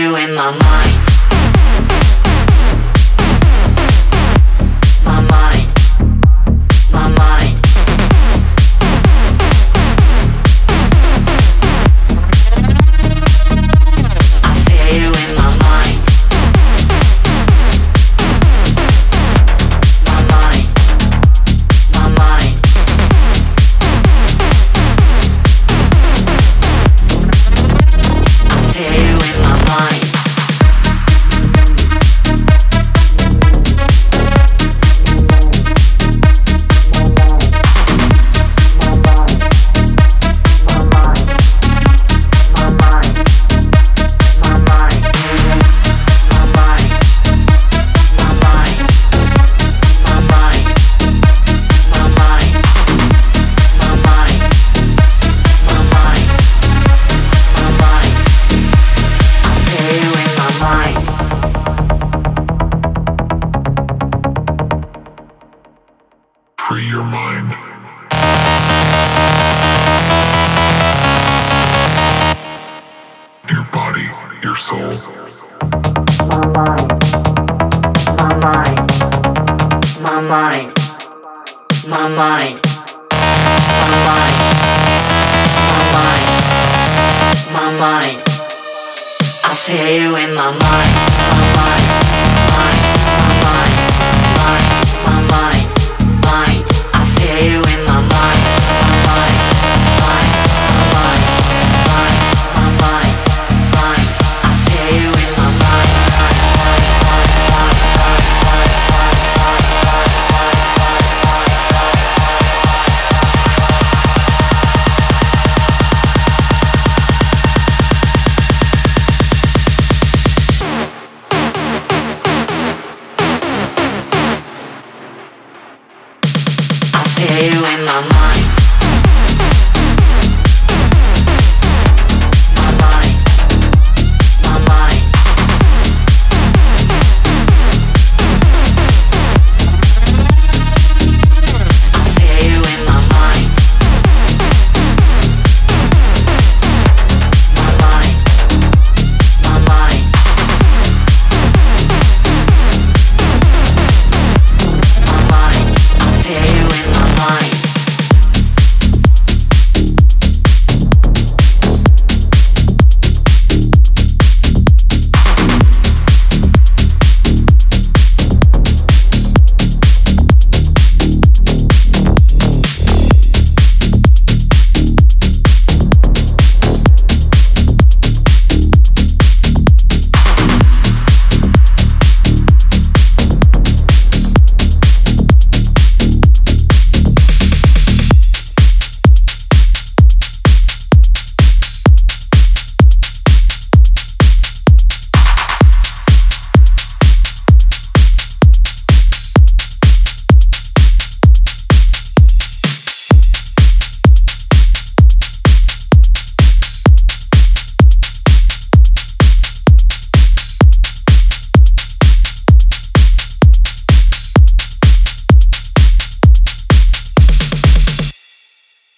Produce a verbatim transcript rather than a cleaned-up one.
you in my mind. My mind. My mind. I feel you in my mind. My mind. My mind. I feel you in my mind. Free your mind. Your body, your soul. My mind. My mind. My mind. My mind. My mind. My mind. My mind. I feel you in my mind. My mind. Mind. My mind. Mind. My mind. Mind. I feel you in my mind. My mind. Mind. My mind. Mind. My mind. Mind. I feel you in my mind. I feel you in my mind.